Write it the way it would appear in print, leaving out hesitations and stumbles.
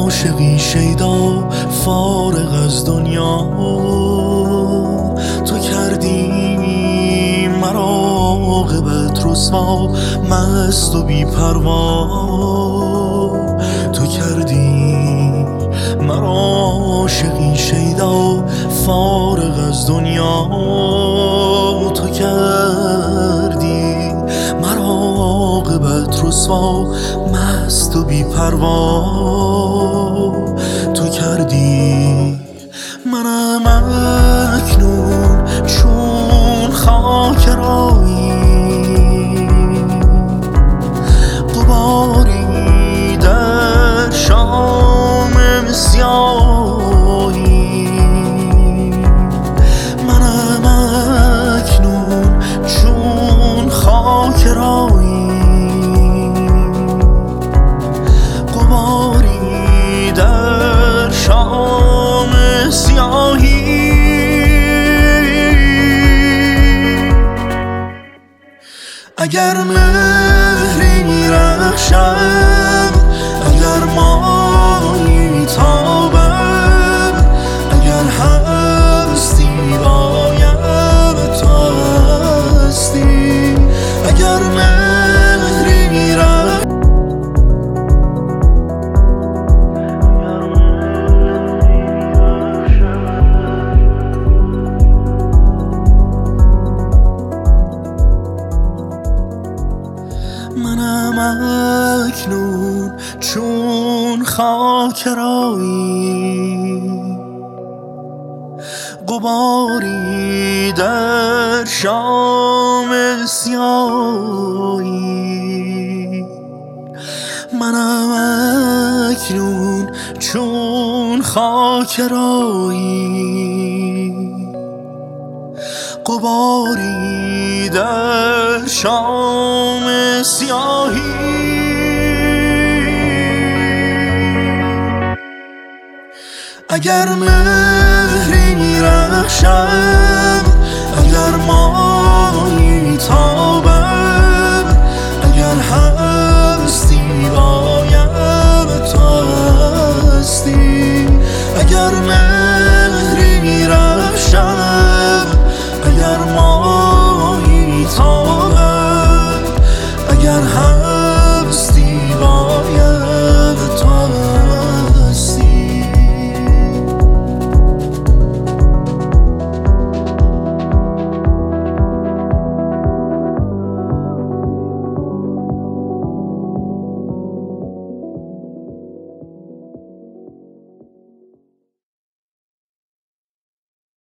عاشقی شیدا فارغ از دنیا، تو کردی مرا عاقبت رسوا، مست و بی پروا. تو کردی مرا عاشقی شیدا فارغ از دنیا، تو کردی مرا عاقبت رسوا، مست و بی پروا. تو کردی منم اکنون چون خاک رایی، غباری در شام سیاهی. منم اکنون چون خاک رایی، غباری در شام سیاهی. اگر مهری رخشم، اگر مایی تابم، اگر هستی رایم تو هستی. اگر مهری رخشم، منم اکنون چون خاک رایی، غباری در شام سیاهی. منم اکنون چون خاک رایی، غباری در شام سیاهی. اگر مهری رخشم، اگر ما